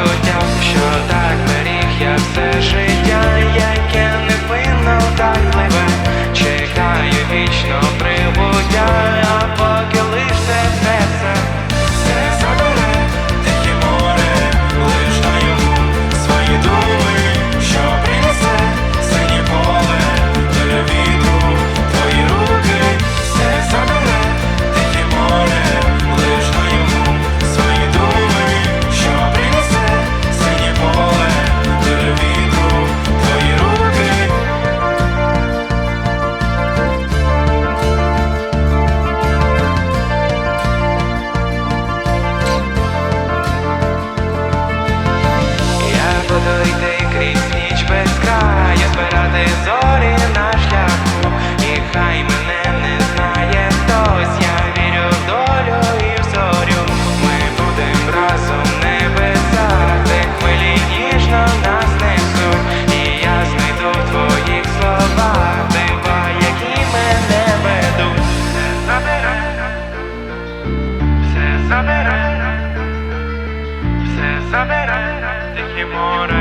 почуття, що так беріг я все життя, яке невинно так пливе. Чекаю вічно прибуття, а поки лиш серце все забере, тихе море, лиш на йому свої думи, що принесе синє поле, доля вітру, твої руки, все забере, тихе море, лиш на йому свої думи, що принесе синє поле, доля вітру, твої руки. Я буду йти крізь ніч без краю, збирати зорі на шляху, і хай мене не знає хтось, я вірю в долю і в зорю. Ми будем разом в небесах, де хвилі ніжно нас несуть, і я знайду в твоїх словах дива, які мене ведуть. Все забирай, все забирай, тихе море.